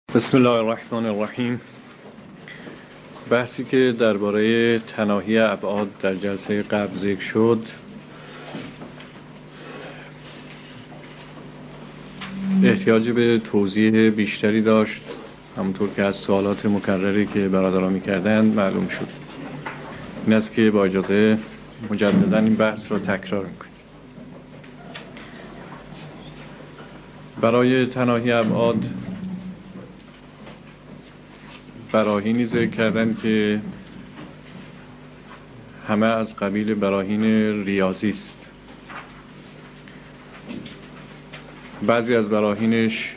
بسم الله الرحمن الرحیم. بحثی که درباره تناهی ابعاد در جلسه قبل ذکر شد احتیاج به توضیح بیشتری داشت، همونطور که از سوالات مکرری که برادران می‌کردند معلوم شد. این است که با اجازه مجددا این بحث را تکرار می‌کنیم. برای تناهی ابعاد براهینی ذکر کردن که همه از قبیل براهین ریاضی است. بعضی از براهینش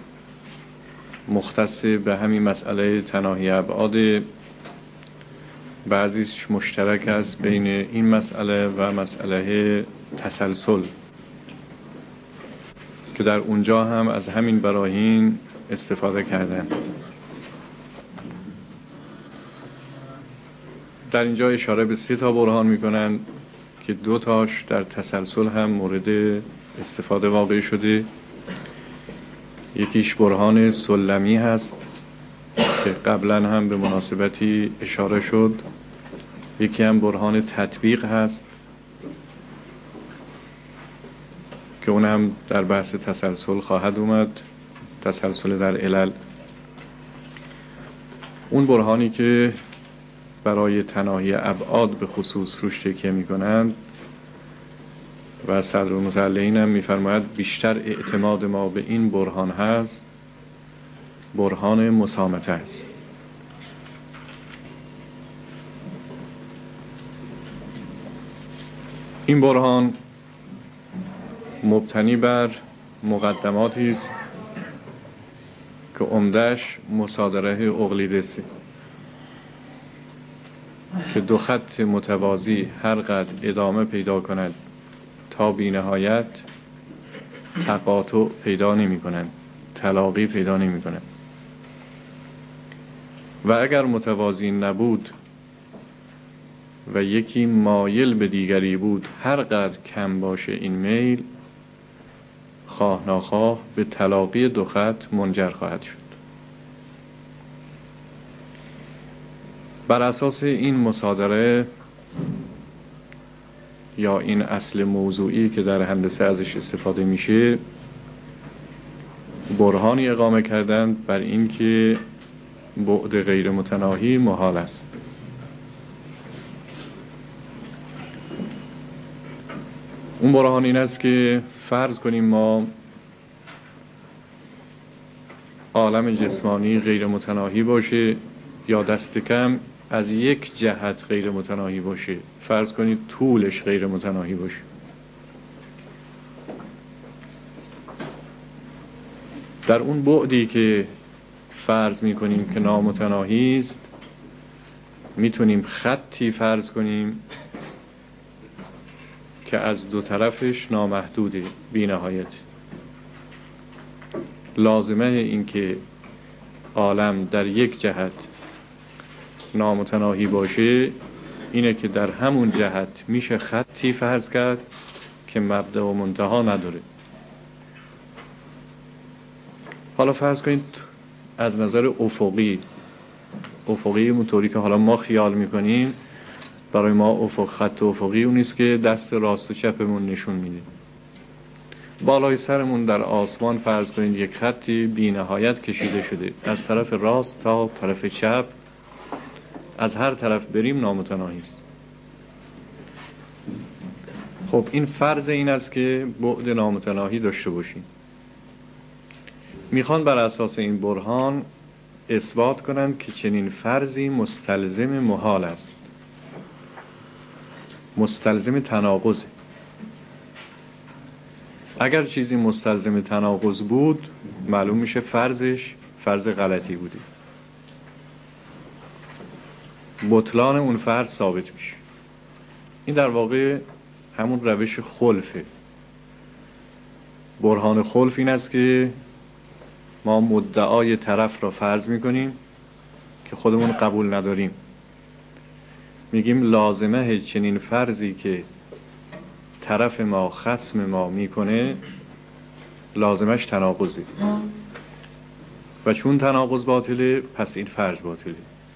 مختص به همین مسئله تناهی ابعاد، بعضیش مشترک است بین این مسئله و مسئله تسلسل که در اونجا هم از همین براهین استفاده کردن. در اینجا اشاره به 3 برهان میکنن که 2 تاش در تسلسل هم مورد استفاده واقع شده. یکیش برهان سلمی هست که قبلا هم به مناسبتی اشاره شد. یکی هم برهان تطبیق هست که اون هم در بحث تسلسل خواهد اومد، تسلسل در علل. اون برهانی که برای تناهی ابعاد به خصوص روش تکیه میکنند و صدرالمطلعین هم میفرماید بیشتر اعتماد ما به این برهان هست، برهان مسامته است. این برهان مبتنی بر مقدماتی است که عمده‌اش مصادره اقلیدس که 2 خط متوازی هر قدر ادامه پیدا کند تا بی نهایت تقاطع پیدا نمی کنند، تلاقی پیدا نمی کنند. و اگر متوازی نبود و یکی مایل به دیگری بود، هر قدر کم باشه این میل، خواه ناخواه به تلاقی 2 خط منجر خواهد شد. بر اساس این مصادره یا این اصل موضوعی که در هندسه ازش استفاده میشه، برهانی اقامه کردند بر این که بعد غیر متناهی محال است. اون برهان این است که فرض کنیم ما عالم جسمانی غیر متناهی باشه یا دست کم از یک جهت غیر متناهی باشه. فرض کنید طولش غیر متناهی باشه. در اون بعدی که فرض میکنیم که نامتناهی است، میتونیم خطی فرض کنیم که از 2 طرفش نامحدوده، بی نهایت. لازمه این که عالم در یک جهت نامتناهی باشه اینه که در همون جهت میشه خطی فرض کرد که مبدأ و منتها نداره. حالا فرض کنید از نظر افقی اونطوری که حالا ما خیال میکنیم، برای ما خط افقی اون نیست که دست راست و چپمون نشون میده. بالای سرمون در آسمان فرض کنید یک خطی بی نهایت کشیده شده، از طرف راست تا طرف چپ، از هر طرف بریم نامتناهی است. خب این فرض این است که بعد نامتناهی داشته باشیم. میخوان بر اساس این برهان اثبات کنند که چنین فرضی مستلزم محال است، مستلزم تناقض. اگر چیزی مستلزم تناقض بود، معلوم میشه فرضش فرض غلطی بوده، بطلان اون فرض ثابت میشه. این در واقع همون روش خلفه. برهان خلف این است که ما مدعای طرف را فرض میکنیم که خودمون قبول نداریم. میگیم لازمه چنین فرضی که طرف ما خصم ما میکنه لازمش تناقضی. و چون تناقض باطله پس این فرض باطله.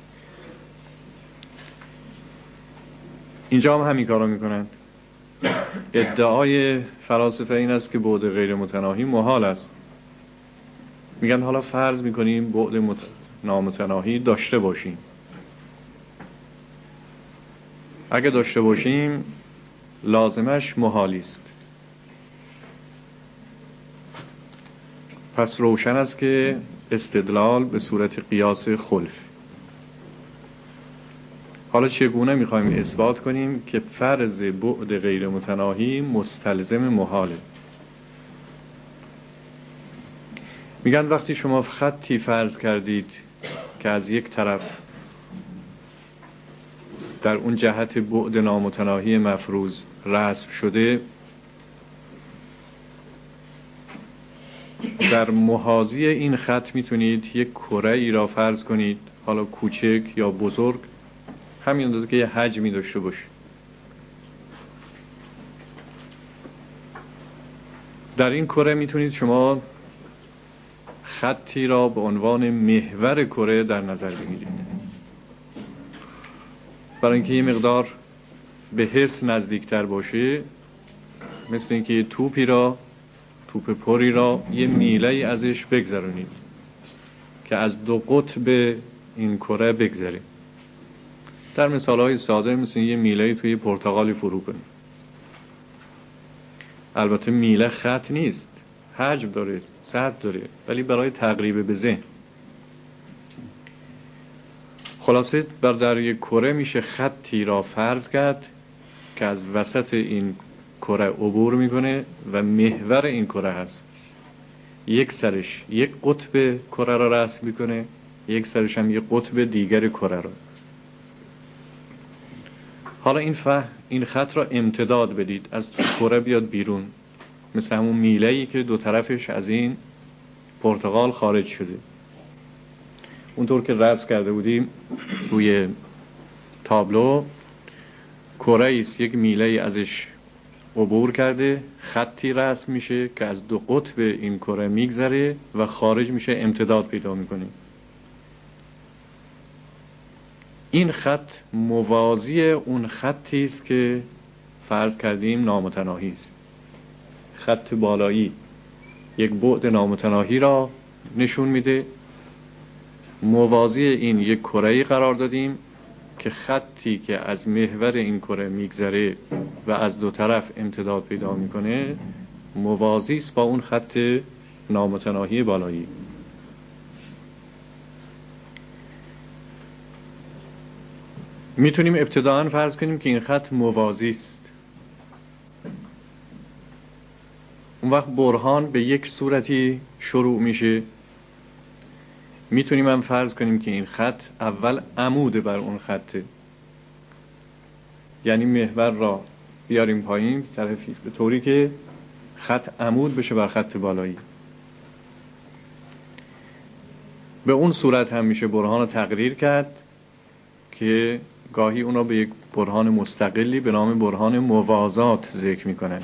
اینجا هم همین کارا میکنند. ادعای فلاسفه این است که بعد غیر متناهی محال است. میگن حالا فرض میکنیم بعد نامتناهی داشته باشیم. اگه داشته باشیم لازمش محالی است. پس روشن است که استدلال به صورت قیاس خلف. حالا چگونه میخوایم اثبات کنیم که فرض بعد غیر متناهی مستلزم محاله؟ میگن وقتی شما خطی فرض کردید که از یک طرف در اون جهت بعد نامتناهی مفروض رسم شده، در محاذی این خط میتونید یک کره ای را فرض کنید، حالا کوچک یا بزرگ، همین اندازه که یه حجمی داشته باشه. در این کره میتونید شما خطی را به عنوان محور کره در نظر بگیرید، برای اینکه یه مقدار به حس نزدیکتر باشه. مثل اینکه یه توپ پری را یه میله ازش بگذرونید که از دو قطب این کره بگذره. در مثالهای ساده مثل یه میله توی پرتقالی فرو کنید. البته میله خط نیست، حجم داره، سطح داره، ولی برای تقریب به ذهن. خلاصه در یک کره میشه خطی را فرض کرد که از وسط این کره عبور میکنه و محور این کره هست. یک سرش یک قطب کره را رسم میکنه، یک سرش هم یک قطب دیگر کره را. حالا این خط را امتداد بدید، از کره بیاد بیرون، مثل همون میله‌ای که دو طرفش از این پرتقال خارج شده. اونطور که رسم کرده بودیم روی تابلو، کره است، یک میله ازش عبور کرده، خطی رسم میشه که از دو قطب این کره میگذره و خارج میشه، امتداد پیدا میکنه. این خط موازی اون خطی است که فرض کردیم نامتناهی است. خط بالایی یک بعد نامتناهی را نشون میده، موازی این یک کره‌ای قرار دادیم که خطی که از محور این کره میگذره و از دو طرف امتداد پیدا میکنه موازی است با اون خط نامتناهی بالایی. میتونیم ابتداءً فرض کنیم که این خط موازی است. اون وقت برهان به یک صورتی شروع میشه. میتونیم هم فرض کنیم که این خط اول عمود بر اون خطه، یعنی محور را بیاریم پایین طرفی به طوری که خط عمود بشه بر خط بالایی. به اون صورت هم میشه برهان رو تقریر کرد که گاهی اونا به یک برهان مستقلی به نام برهان موازات ذکر میکنن.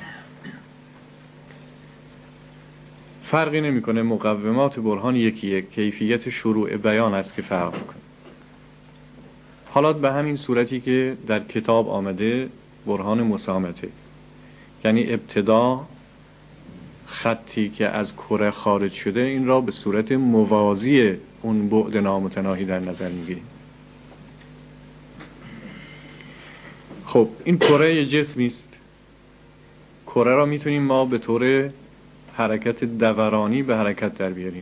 فرقی نمیکنه، مقومات برهان یکیه، کیفیت شروع بیان است که فرق میکنه. حالا به همین صورتی که در کتاب آمده برهان مسامته، یعنی ابتدا خطی که از کره خارج شده این را به صورت موازی اون بعد نامتناهی در نظر میگیریم. خب این کره یه جسمی است. کره را میتونیم ما به طور حرکت دورانی به حرکت در بیاریم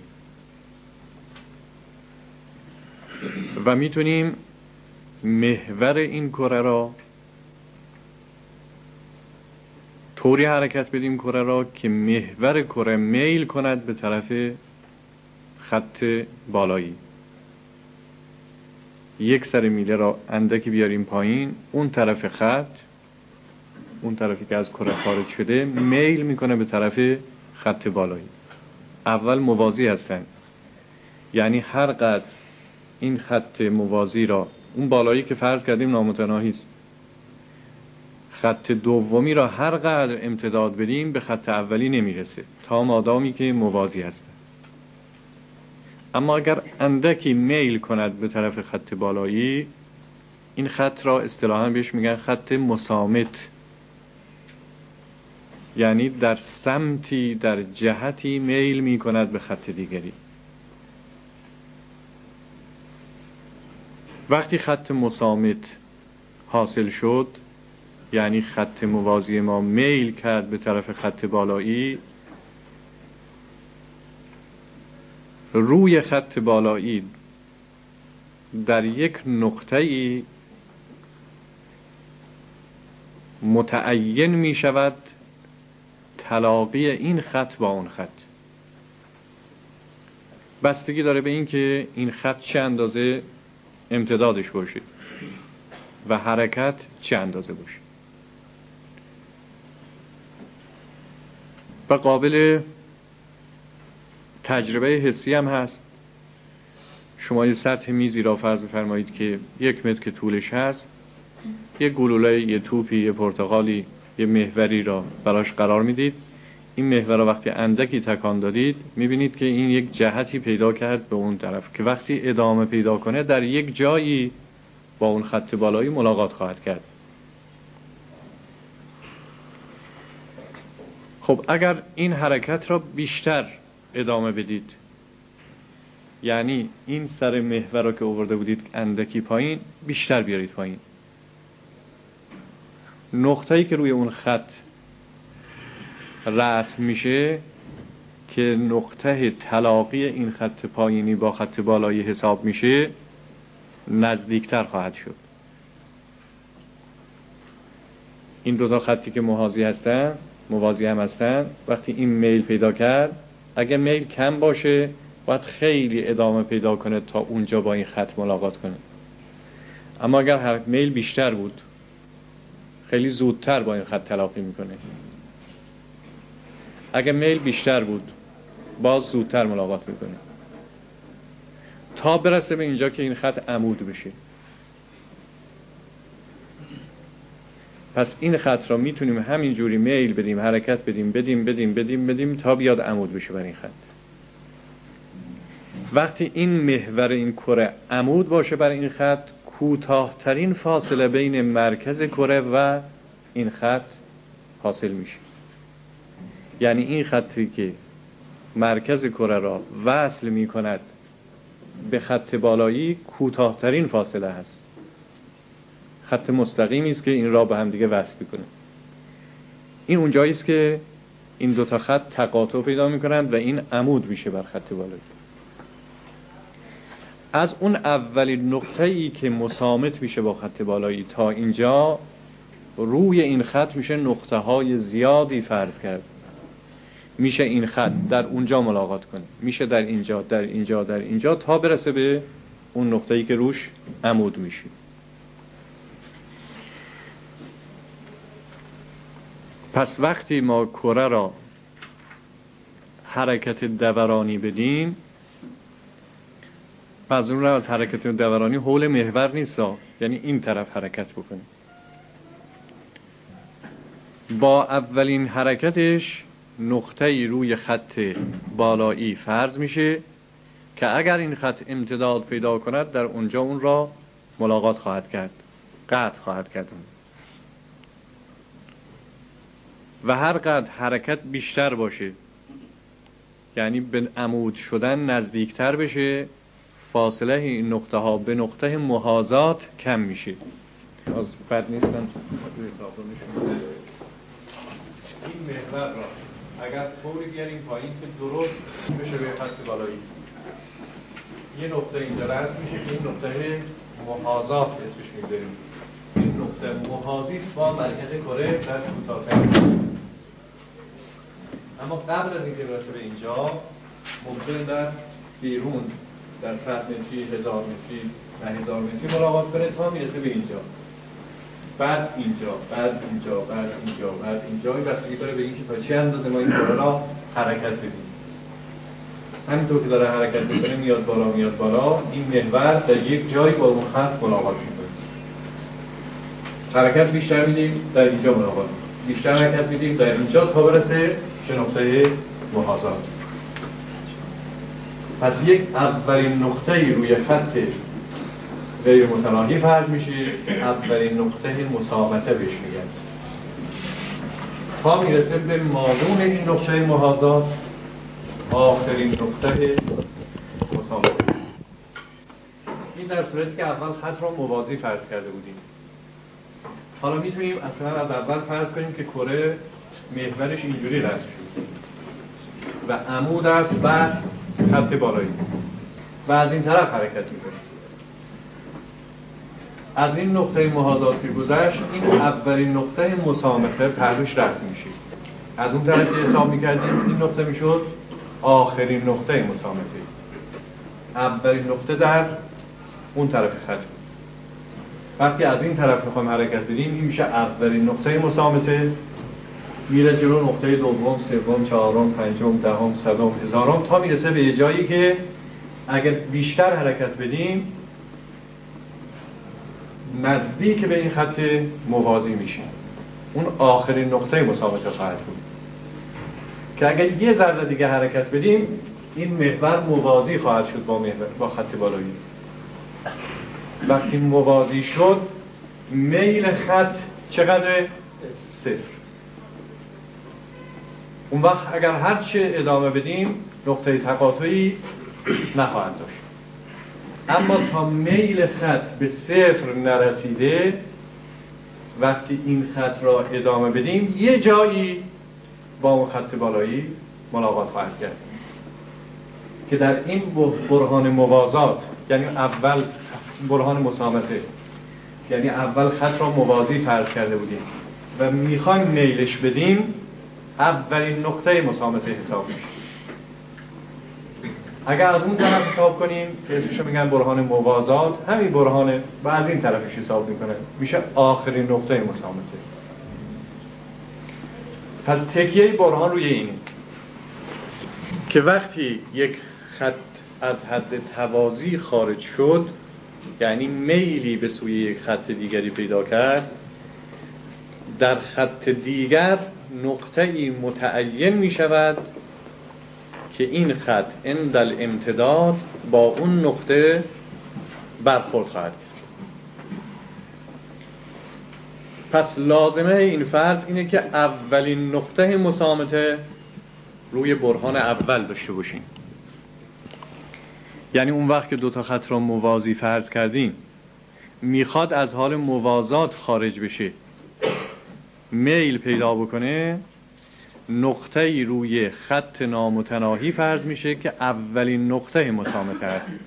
و میتونیم محور این کره را طوری حرکت بدیم کره را که محور کره میل کند به طرف خط بالایی. یک سر میله را اندکی بیاریم پایین، اون طرف خط، اون طرفی که از کره خارج شده میل میکنه به طرف خط بالایی. اول موازی هستن، یعنی هر قدر این خط موازی را، اون بالایی که فرض کردیم نامتناهی است، خط دومی را هر قدر امتداد بدیم به خط اولی نمیرسه تا مادامی که موازی هستن. اما اگر اندکی میل کند به طرف خط بالایی، این خط را اصطلاحاً بهش میگن خط مصامت، یعنی در سمتی، در جهتی میل میکند به خط دیگری. وقتی خط مصامت حاصل شد، یعنی خط موازی ما میل کرد به طرف خط بالایی، روی خط بالایی در یک نقطه‌ای متعین می شود تلاقی این خط با اون خط. بستگی داره به این که این خط چه اندازه امتدادش باشه و حرکت چه اندازه باشه و قابل تجربه حسی هم هست. شما یه سطح میزی را فرض بفرمایید که 1 متر که طولش هست، یه گلوله، یه توپی، یه پرتقالی، یه محوری را براش قرار میدید. این محور را وقتی اندکی تکان دادید، میبینید که این یک جهتی پیدا کرد به اون طرف که وقتی ادامه پیدا کنه در یک جایی با اون خط بالایی ملاقات خواهد کرد. خب اگر این حرکت را بیشتر ادامه بدید، یعنی این سر محور را که آورده بودید اندکی پایین، بیشتر بیارید پایین، نقطه‌ای که روی اون خط رسم میشه که نقطه تلاقی این خط پایینی با خط بالایی حساب میشه، نزدیکتر خواهد شد. این دو تا خطی که موازی هم هستن، وقتی این میل پیدا کرد، اگه میل کم باشه باید خیلی ادامه پیدا کنه تا اونجا با این خط ملاقات کنه. اما اگر میل بیشتر بود، خیلی زودتر با این خط تلاقی میکنه. اگه میل بیشتر بود، باز زودتر ملاقات میکنه تا برسه به اینجا که این خط عمود بشه. پس این خط را میتونیم همینجوری میل بدیم، حرکت بدیم تا بیاد عمود بشه بر این خط. وقتی این محور این کره عمود باشه بر این خط، کوتاه‌ترین فاصله بین مرکز کره و این خط حاصل میشه. یعنی این خطی که مرکز کره را وصل میکند به خط بالایی کوتاه‌ترین فاصله هست. خط مستقیمی است که این را به هم دیگه وصل میکنه. این اونجایی است که این دو تا خط تقاطع پیدا میکنند و این عمود میشه بر خط بالایی. از اون اولین نقطه‌ای که مسامت میشه با خط بالایی تا اینجا، روی این خط میشه نقطه‌های زیادی فرض کرد. میشه این خط در اونجا ملاقات کنه، میشه در اینجا تا برسه به اون نقطه‌ای که روش عمود میشه. پس وقتی ما کره را حرکت دورانی بدیم، منظور از حرکت دورانی حول محور نیست، یعنی این طرف حرکت بکنه. با اولین حرکتش نقطه‌ای روی خط بالایی فرض میشه که اگر این خط امتداد پیدا کند، در اونجا اون را ملاقات خواهد کرد، قطع خواهد کرد. و هر قدر حرکت بیشتر باشه، یعنی به عمود شدن نزدیکتر بشه، فاصله این نقطه ها به نقطه محاذات کم میشه. از بد نیست من روی تابلو نشون بده. این محور را اگر طوری بیاریم پایین که درست بشه به خط بالایی، یه نقطه اینجا رسم میشه که این نقطه محاذات اسمش میذاریم. این نقطه محاذی است با مرکز کره در کوتاه‌ترین. اما قبل از اینکه برسه به اینجا، ممکن در بیرون در 100 متری، 1000 متری، 10000 متری ملاقات کنه تا میرسه به اینجا. بعد اینجا این بستگی داره به اینکه تا چه اندازه ما این کره را حرکت بدیم. همینطور که داره حرکت میکنه میاد بالا، این محور در یک جایی با اون خط ملاقات میکنه. حرکت بیشتر میدیم، در اینجا ملاقات، بیشتر حرکت میدیم در اینجا تا برسه به نقطه محاذات. پس یک اولین نقطه‌ای روی خط غیر متناهی فرض میشه، اولین نقطه مسامته بهش میگن، تا میرسه به مادون این نقطه محاذات، آخرین نقطه مسامته. این در صورتی که اول خط را موازی فرض کرده بودیم. حالا میتونیم اصلا از اول فرض کنیم که کره محورش اینجوری رسم شد و عمود است بر خط بالایی و از این طرف حرکت میکنیم. از این نقطه محاذات که گذشت، این اولین نقطه مسامته پهلوش رسم میشه. از اون طرف که حساب میکردیم این نقطه میشد آخرین نقطه مسامته. اولین نقطه در اون طرف خط بود. وقتی از این طرف میخوایم حرکت بدیم، این میشه اولین نقطه مسامته، میره جلو نقطه دوم، سوم، چهارم، پنجم، دهم، صدم، هزارم، تا میرسه به یه جایی که اگر بیشتر حرکت بدیم نزدیک به این خط موازی میشه. اون آخرین نقطه مسامته خواهد بود که اگر یه ذره دیگه حرکت بدیم این محور موازی خواهد شد با خط بالایی. وقتی موازی شد میل خط چقدر؟ 0. اون وقت اگر هر چه ادامه بدیم نقطه تقاطعی نخواهد داشت. اما تا میل خط به 0 نرسیده، وقتی این خط را ادامه بدیم یه جایی با اون خط بالایی ملاقات خواهد کرد که در این برهان موازات، یعنی اول برهان مسامته، یعنی اول خط را موازی فرض کرده بودیم و میخوایم میلش بدیم، اولین نقطه مسامته حساب میشه. اگر از اون طرف حساب کنیم که اسمشو میگن برهان موازات، همین برهانه و از این طرفش حساب میکنه، میشه آخرین نقطه مسامته. پس تکیه برهان روی اینه که وقتی یک خط از حد توازی خارج شد، یعنی میلی به سوی یک خط دیگری پیدا کرد، در خط دیگر نقطه‌ای متعین می شود که این خط عند الامتداد با اون نقطه برخورد خواهد کرد. پس لازمه این فرض اینه که اولین نقطه مسامته روی برهان اول داشته باشیم. یعنی اون وقت که دو تا خط را موازی فرض کردیم، میخواد از حال موازات خارج بشه، میل پیدا بکنه، نقطه‌ای روی خط نامتناهی فرض میشه که اولین نقطه مسامته است.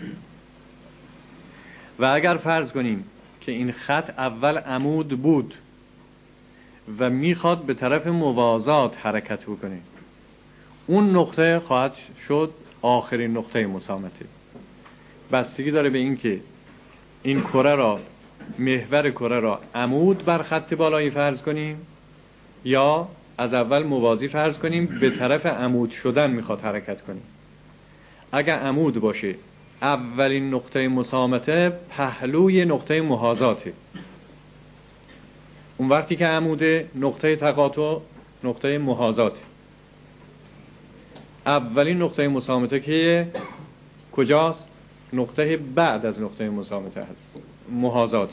و اگر فرض کنیم که این خط اول عمود بود و میخواد به طرف موازات حرکت بکنه، اون نقطه خواهد شد آخرین نقطه مسامته. بستگی داره به این که این کره را، محور کره را عمود بر خط بالایی فرض کنیم یا از اول موازی فرض کنیم به طرف عمود شدن میخواد حرکت کنیم. اگر عمود باشه اولین نقطه مسامته پهلوی نقطه محاذاته. اون وقتی که عموده نقطه تقاطع نقطه محاذاته. اولین نقطه مسامته که کجاست؟ نقطه بعد از نقطه مسامته هست، محاذاته.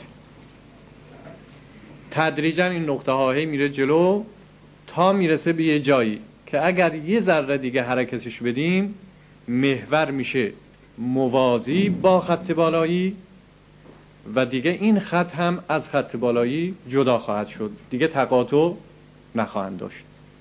تدریجا این نقطه ها میره جلو تا میرسه به یه جایی که اگر یه ذره دیگه حرکتش بدیم محور میشه موازی با خط بالایی و دیگه این خط هم از خط بالایی جدا خواهد شد، دیگه تقاطع نخواهند داشت.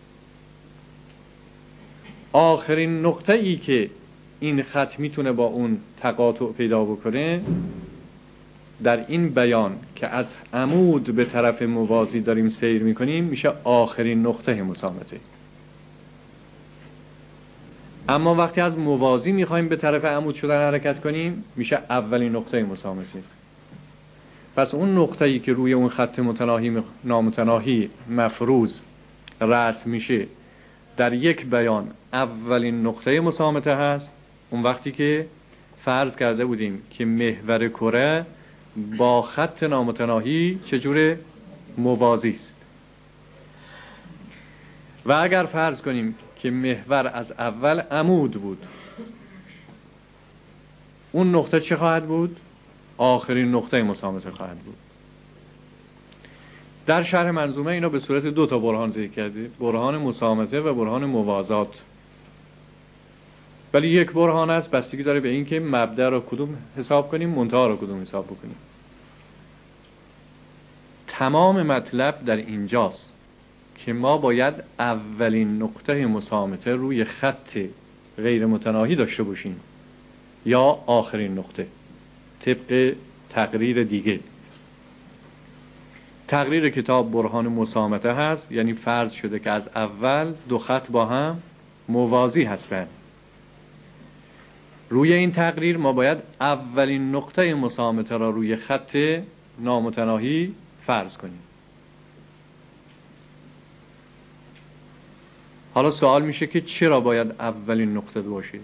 آخرین نقطه ای که این خط میتونه با اون تقاطع پیدا بکنه در این بیان که از عمود به طرف موازی داریم سیر میکنیم میشه آخرین نقطه مسامته. اما وقتی از موازی میخوایم به طرف عمود شدن حرکت کنیم میشه اولین نقطه مسامته. پس اون نقطه‌ای که روی اون خط متناهی نامتناهی مفروض رسم میشه در یک بیان اولین نقطه مسامته هست. اون وقتی که فرض کرده بودیم که محور کره با خط نامتناهی چجوره؟ موازی است. و اگر فرض کنیم که محور از اول عمود بود اون نقطه چه خواهد بود؟ آخرین نقطه مسامته خواهد بود. در شرح منظومه اینا به صورت 2 تا برهان ذکر کردیم، برهان مسامته و برهان موازات. ولی یک برهان است، بستگی داره به این که مبدأ را کدوم حساب کنیم، منتها را کدوم حساب بکنیم. تمام مطلب در اینجاست که ما باید اولین نقطه مسامته روی خط غیر متناهی داشته باشیم یا آخرین نقطه، طبق تقریر دیگه. تقریر کتاب برهان مسامته هست، یعنی فرض شده که از اول 2 خط با هم موازی هستند. روی این تقریر ما باید اولین نقطه مسامته را روی خط نامتناهی فرض کنیم. حالا سوال میشه که چرا باید اولین نقطه باشه؟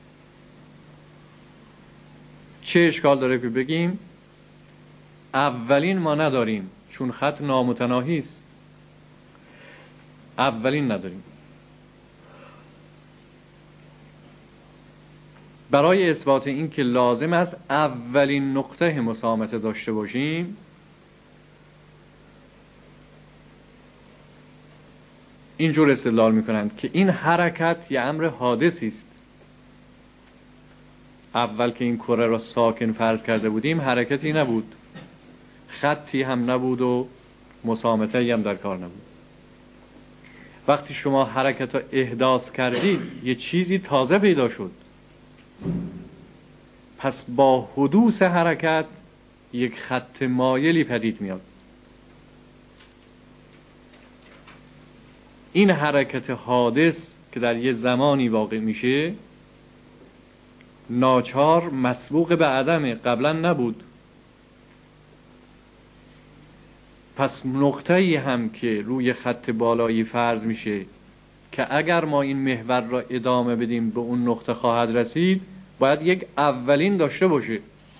چه اشکال داره که بگیم اولین ما نداریم چون خط نامتناهی است؟ اولین نداریم. برای اثبات این که لازم است اولین نقطه مسامته داشته باشیم، اینجور استدلال میکنند که این حرکت یه امر حادثی است. اول که این کره را ساکن فرض کرده بودیم حرکتی نبود، خطی هم نبود و مسامته‌ای هم در کار نبود. وقتی شما حرکت را احداث کردید یه چیزی تازه پیدا شد، پس با حدوث حرکت یک خط مایلی پدید میاد. این حرکت حادث که در یه زمانی واقع میشه ناچار مسبوق به عدمه، قبلا نبود. پس نقطه‌ای هم که روی خط بالایی فرض میشه که اگر ما این محور را ادامه بدیم به اون نقطه خواهد رسید، باید یک اولین داشته باشه،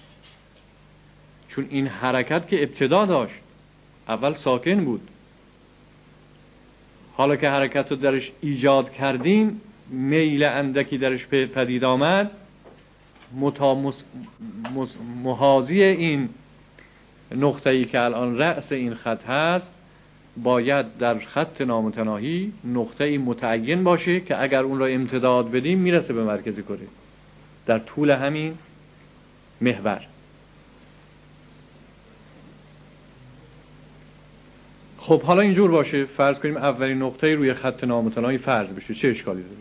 چون این حرکت که ابتدا داشت، اول ساکن بود. حالا که حرکت رو درش ایجاد کردیم، میل اندکی درش پدید آمد، محاذی این نقطه‌ای که الان رأس این خط هست، باید در خط نامتناهی نقطه‌ای متعین باشه که اگر اون را امتداد بدیم میرسه به مرکز کره در طول همین محور. خب حالا اینجور باشه، فرض کنیم اولین نقطه روی خط نامتناهی فرض بشه، چه اشکالی داره؟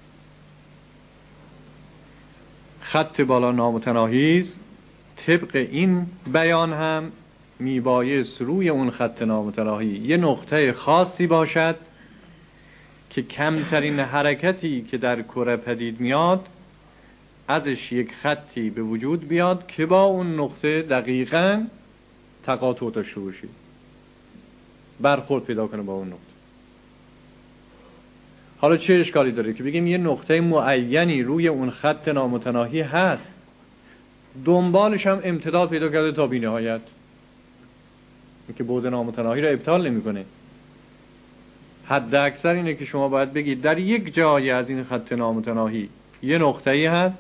خط بالا نامتناهی است، طبق این بیان هم میبایست روی اون خط نامتناهی یه نقطه خاصی باشد که کمترین حرکتی که در کره پدید میاد ازش یک خطی به وجود بیاد که با اون نقطه دقیقاً تقاطع داشته باشه، برخورد پیدا کنه با اون نقطه. حالا چه اشکالی داره که بگیم یه نقطه معینی روی اون خط نامتناهی هست، دنبالش هم امتداد پیدا کرده تا بی‌نهایت، این که بعد نامتناهی را ابطال نمی‌کنه. حد اکثر اینه که شما باید بگید در یک جایی از این خط نامتناهی یه نقطه‌ای هست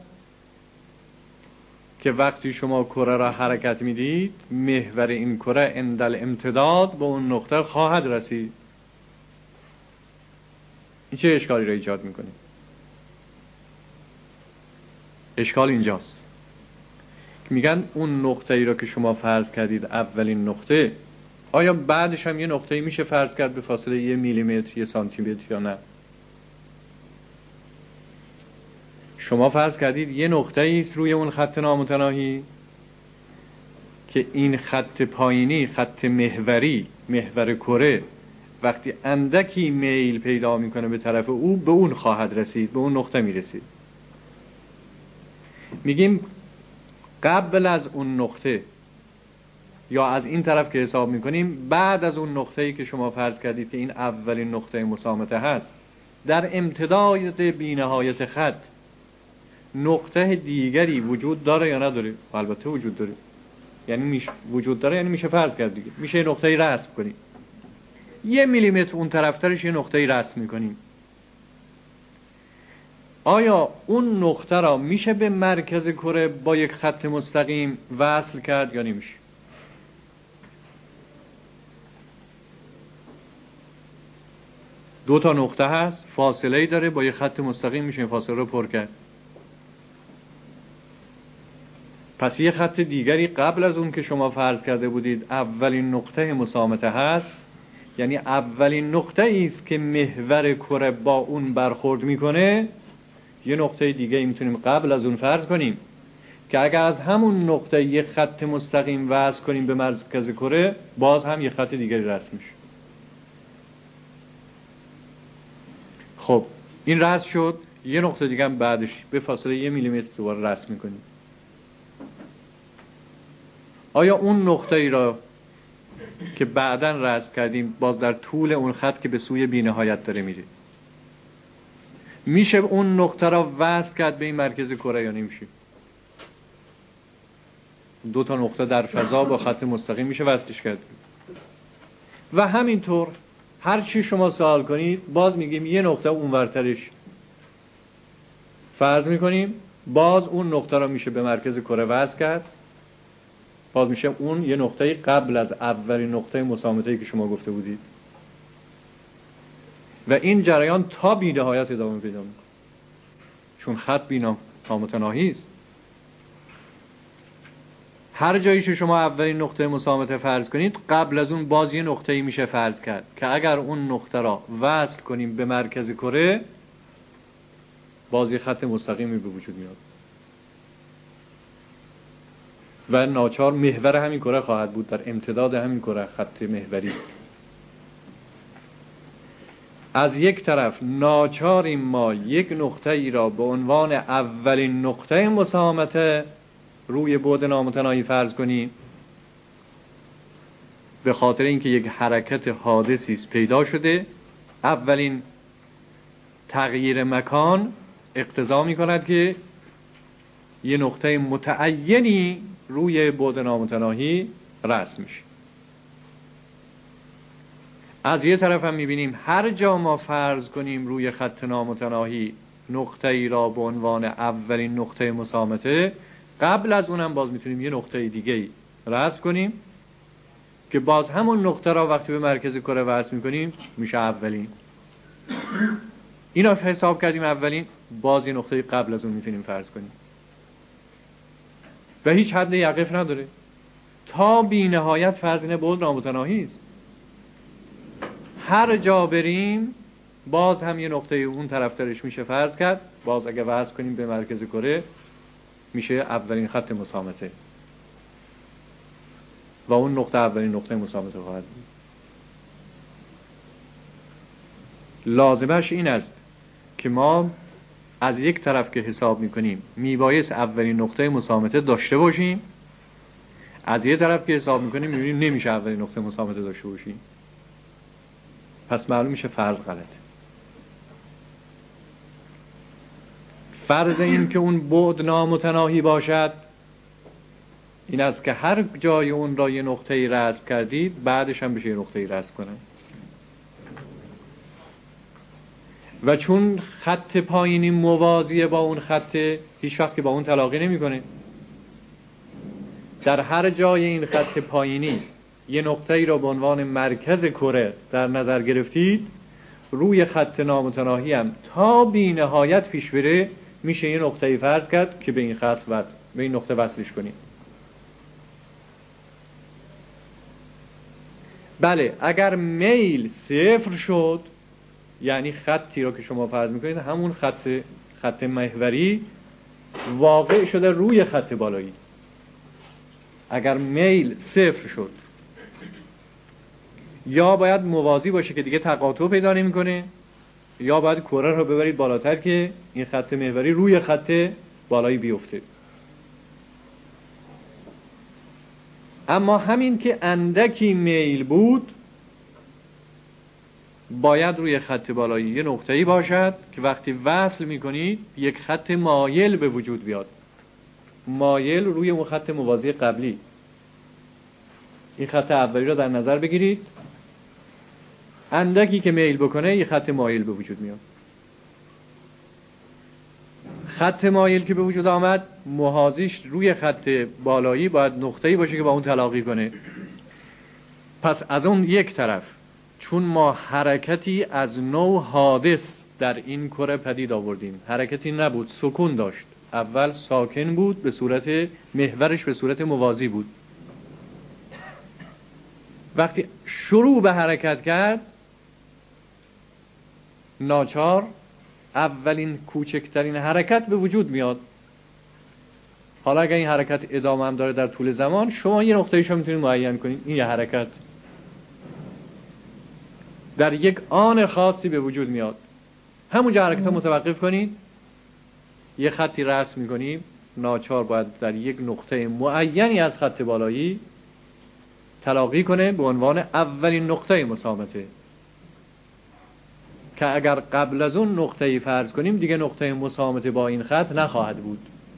که وقتی شما کره را حرکت میدید، محور این کره اندل امتداد به اون نقطه خواهد رسید. این چه اشکالی را ایجاد میکنه؟ اشکال اینجاست میگن اون نقطه‌ای را که شما فرض کردید اولین نقطه، آیا بعدش هم یه نقطه‌ای میشه فرض کرد به فاصله 1 میلیمتر 1 سانتیمتر یا نه؟ شما فرض کردید یه نقطه‌ای است روی اون خط نامتناهی که این خط پایینی، خط محوری، محور کره، وقتی اندکی میل پیدا میکنه به طرف او، به اون خواهد رسید، به اون نقطه میرسید. میگیم قبل از اون نقطه یا از این طرف که حساب میکنیم بعد از اون نقطه‌ای که شما فرض کردید که این اولین نقطه مسامته هست، در امتداد بی‌نهایت خط نقطه دیگری وجود داره یا نداره؟ البته وجود داره. یعنی وجود داره، یعنی میشه فرض کرد دیگه، میشه نقطه‌ای رسم کنیم. 1 میلیمتر اون طرفترش یه نقطه‌ای رسم میکنیم. آیا اون نقطه را میشه به مرکز کره با یک خط مستقیم وصل کرد یا نمیشه؟ دو تا نقطه هست، فاصله ای داره، با یک خط مستقیم میشه این فاصله رو پر کرد. پس یه خط دیگری قبل از اون که شما فرض کرده بودید اولین نقطه مسامته هست، یعنی اولین نقطه ای است که محور کره با اون برخورد میکنه. یه نقطه دیگه میتونیم قبل از اون فرض کنیم که اگر از همون نقطه یه خط مستقیم وصل کنیم به مرکز کره، باز هم یه خط دیگری رسم میشه. خب این رسم شد، یه نقطه دیگه هم بعدش به فاصله 1 میلیمتر دوباره رسم میکنیم. آیا اون نقطه ای را که بعداً رسم کردیم باز در طول اون خط که به سوی بی‌نهایت داره میره، میشه اون نقطه را وصل کرد به این مرکز کره یا نمیشه؟ دو تا نقطه در فضا با خط مستقیم میشه وصلش کرد. و همینطور هر چی شما سوال کنید باز میگیم یه نقطه اونورترش فرض میکنیم، باز اون نقطه را میشه به مرکز کره وصل کرد، باز میشه اون یه نقطه قبل از اولین نقطه مسامته‌ای که شما گفته بودید. و این جریان تا بی‌نهایت ادامه پیدا میکنه، چون خط نامتناهی است. هر جایی که شما اولین نقطه مسامته فرض کنید قبل از اون باز یه نقطه‌ای میشه فرض کرد که اگر اون نقطه را وصل کنیم به مرکز کره، باز یه خط مستقیمی به وجود میاد و ناچار محور همین کره خواهد بود، در امتداد همین کره خط محوری است. از یک طرف ناچاریم ما یک نقطه ای را به عنوان اولین نقطه مسامته روی بعد نامتناهی فرض کنیم، به خاطر اینکه یک حرکت حادثی پیدا شده. اولین تغییر مکان اقتضا می کند که یه نقطه متعینی روی بعد نامتناهی رسم میشه. از یه طرف هم میبینیم هر جا ما فرض کنیم روی خط نامتناهی نقطه ای را به عنوان اولین نقطه مسامته، قبل از اونم باز میتونیم یه نقطه دیگه رسم کنیم که باز همون نقطه را وقتی به مرکز کره وصل میکنیم میشه اولین. اینا حساب کردیم اولین، باز یه نقطه قبل از اون میتونیم فرض کنیم و هیچ حد یقف نداره، تا بی نهایت فرض اینه بعد نامتناهی است. هر جا بریم باز هم یه نقطه اون طرفترش میشه فرض کرد، باز اگه وصل کنیم به مرکز کره میشه اولین خط مسامته و اون نقطه اولین نقطه مسامته خواهد بود. لازمش این است که ما از یک طرف که حساب میکنیم میبایست اولین نقطه مسامته داشته باشیم، از یک طرف که حساب میکنیم میبینیم نمیشه اولین نقطه مسامته داشته باشیم، پس معلوم میشه فرض غلطه. فرض این که اون بعد نامتناهی باشد این است که هر جای اون را یه نقطه‌ای رسم کردید بعدش هم بشه یه نقطه‌ای رسم کنن. و چون خط پایینی موازی با اون خط، هیچ وقت که با اون تلاقی نمی‌کنه. در هر جای این خط پایینی یه نقطه‌ای را به عنوان مرکز کره در نظر گرفتید، روی خط نامتناهی هم تا بی نهایت پیش بره میشه یه نقطه‌ای فرض کرد که به این خط و به این نقطه وصلش کنیم. بله، اگر میل صفر شد، یعنی خطی را که شما فرض میکنید همون خط محوری واقع شده روی خط بالایی، اگر میل صفر شد یا باید موازی باشه که دیگه تقاطع پیدا نمیکنه، یا باید کره رو ببرید بالاتر که این خط محوری روی خط بالایی بیفته. اما همین که اندکی میل بود باید روی خط بالایی یه نقطه‌ای باشد که وقتی وصل میکنید یک خط مایل به وجود بیاد، مایل روی اون خط موازی قبلی. این خط اولی رو در نظر بگیرید، اندکی که میل بکنه یه خط مایل به وجود میاد. خط مایل که به وجود آمد محاذیش روی خط بالایی باید نقطه‌ای باشه که با اون تلاقی کنه. پس از اون یک طرف چون ما حرکتی از نوع حادث در این کره پدید آوردیم، حرکتی نبود، سکون داشت. اول ساکن بود، به صورت محورش به صورت موازی بود. وقتی شروع به حرکت کرد ناچار اولین کوچکترین حرکت به وجود میاد. حالا اگر این حرکت ادامه هم داره در طول زمان، شما یه نقطه‌ایشو میتونید معین کنید. این یه حرکت در یک آن خاصی به وجود میاد. همونجا حرکت رو متوقف کنید، یه خطی رسم میکنیم، ناچار باید در یک نقطه معینی از خط بالایی تلاقی کنه به عنوان اولین نقطه مسامته، که اگر قبل از اون نقطه‌ای فرض کنیم دیگه نقطه مسامته با این خط نخواهد بود.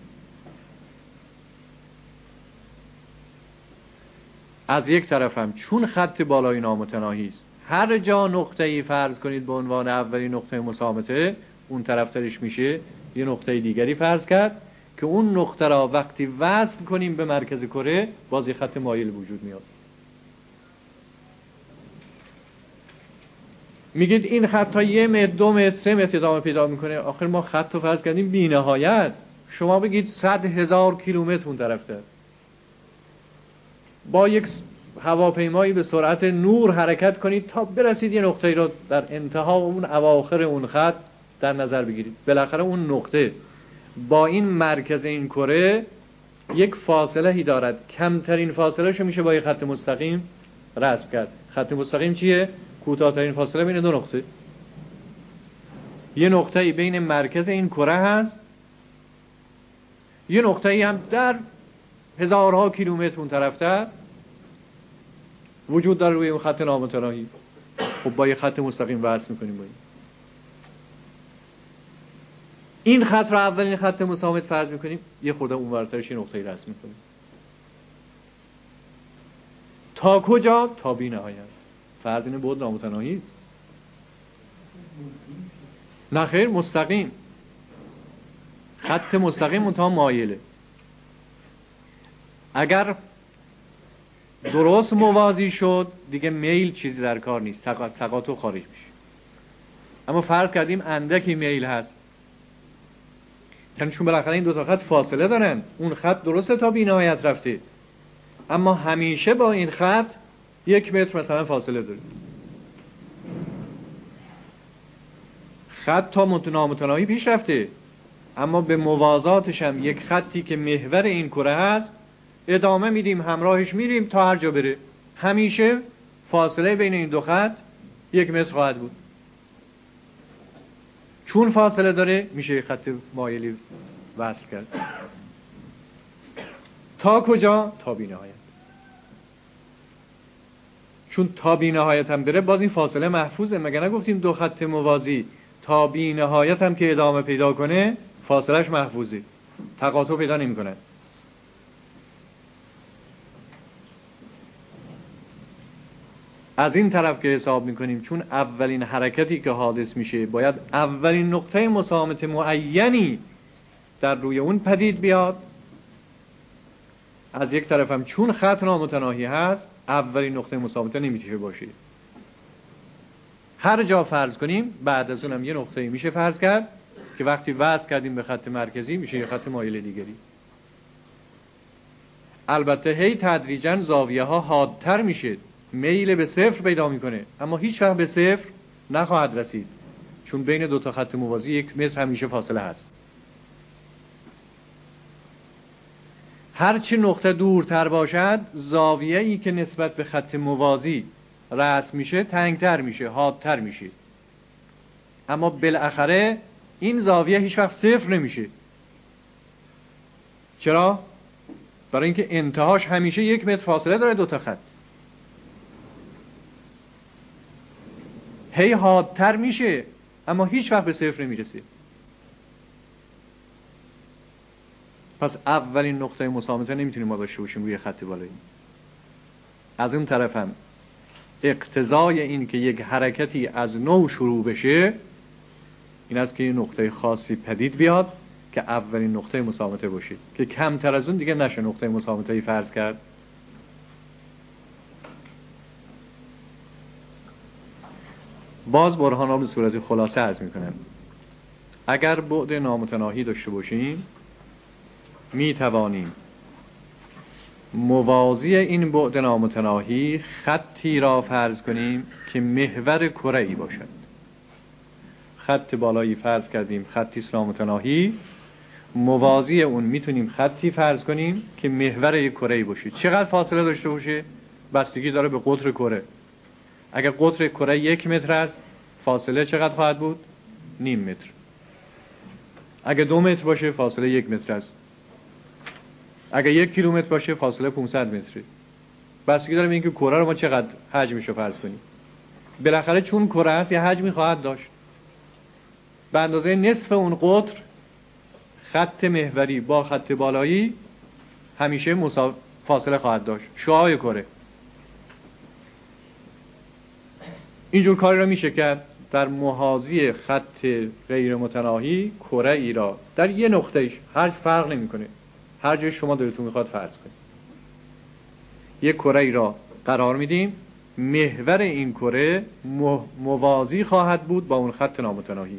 از یک طرف هم چون خط بالایی نامتناهی است، هر جا نقطه‌ای فرض کنید به عنوان اولین نقطه مسامته، اون طرفترش میشه یه نقطه دیگری فرض کرد که اون نقطه را وقتی وصل کنیم به مرکز کره باز یه خط مایل وجود میاد. میگید این خط تا 1 متر 2 متر 3 متر ادامه پیدا میکنه. آخر ما خط رو فرض کردیم بی نهایت. شما بگید 100,000 کیلومتر اون طرفته با یک هواپیمایی به سرعت نور حرکت کنید تا برسید یه نقطه‌ای رو در انتها اون اواخر اون خط در نظر بگیرید. بالاخره اون نقطه با این مرکز این کره یک فاصله‌ای دارد، کمترین فاصله‌شو میشه با یه خط مستقیم رسم کرد. خط مستقیم چیه؟ کوتاه‌ترین فاصله بین دو نقطه. یه نقطه‌ای بین مرکز این کره هست، یه نقطه‌ای هم در هزارها کیلومتر اون طرف‌تر وجود داره روی اون خط نامتناهی. خب با یه خط مستقیم وصل می‌کنیم با این خط رو اولین خط مسامت فرض می‌کنیم، یه خورده اونورترش یه نقطه‌ای رسم می‌کنیم. تا کجا؟ تا بی‌نهایت. فرض اینه بود نامتناهی است. نه خیر، مستقیم. خط مستقیم منتها مایله. اگر درست موازی شد دیگه میل چیزی در کار نیست، تقاطع خارج میشه. اما فرض کردیم اندکی میل هست، یعنی چون بالاخره این دو تا خط فاصله دارن، اون خط درسته تا بی‌نهایت رفته، اما همیشه با این خط 1 متر مثلا فاصله داره. خط تا نامتناهی پیش رفته، اما به موازاتش هم یک خطی که محور این کره هست ادامه میدیم، همراهش میریم تا هر جا بره. همیشه فاصله بین این دو خط 1 متر خواهد بود. چون فاصله داره میشه خط مایلی وصل کرد. تا کجا؟ تا بی نهایت. چون تا بی نهایت هم بره باز این فاصله محفوظه. مگه نگفتیم دو خط موازی تا بی نهایت هم که ادامه پیدا کنه فاصلهش محفوظه، تقاطع پیدا نمی کنه. از این طرف که حساب میکنیم چون اولین حرکتی که حادث میشه باید اولین نقطه مسامت معینی در روی اون پدید بیاد. از یک طرف هم چون خط نامتناهی هست اولین نقطه مسامت نمیتونه باشه. هر جا فرض کنیم بعد از اونم یه نقطه میشه فرض کرد که وقتی وصل کردیم به خط مرکزی میشه یه خط مایل دیگری. البته هی تدریجاً زاویه ها حادتر میشه، میل به صفر پیدا میکنه، اما هیچ وقت به صفر نخواهد رسید چون بین دو تا خط موازی 1 متر همیشه فاصله هست. هرچی نقطه دورتر باشد زاویه‌ای که نسبت به خط موازی رسم میشه تنگتر میشه، حادتر میشه، اما بالاخره این زاویه هیچ وقت صفر نمیشه. چرا؟ برای اینکه انتهاش همیشه 1 متر فاصله داره دو تا خط. هی حادتر میشه اما هیچ وقت به صفر نمیرسه. پس اولین نقطه مسامته نمیتونیم ما داشته باشیم روی خط بالایی. از اون طرف هم اقتضای این که یک حرکتی از نو شروع بشه این است که یه نقطه خاصی پدید بیاد که اولین نقطه مسامته باشه که کمتر از اون دیگه نشه نقطه مسامته ای فرض کرد. باز برهان ها به صورت خلاصه عرض میکنم. اگر بعد نامتناهی داشته باشیم می توانیم موازی این بعد نامتناهی خطی را فرض کنیم که محور کره ای باشد. خط بالایی فرض کردیم خطی است نامتناهی، موازی اون میتونیم خطی فرض کنیم که محور یک کره ای باشه. چقدر فاصله داشته باشه؟ بستگی داره به قطر کره. اگر قطر کره 1 متر است فاصله چقدر خواهد بود؟ نیم متر. اگر 2 متر باشه فاصله 1 متر است. اگر 1 کیلومتر باشه فاصله 500 متره. بستگی داره به اینکه کره رو ما چقدر حجمش رو فرض کنیم. بالاخره چون کره است یه حجمی خواهد داشت. به اندازه نصف اون قطر خط محوری با خط بالایی همیشه فاصله خواهد داشت. شعاع کره. اینجور کاری را میشه کرد در محاذی خط غیر متناهی کره ای را در یه نقطهش هر فرق نمیکنه، هر جای شما دلتون میخواد فرض کنید، یک کره ای را قرار میدیم. محور این کره موازی خواهد بود با اون خط نامتناهی.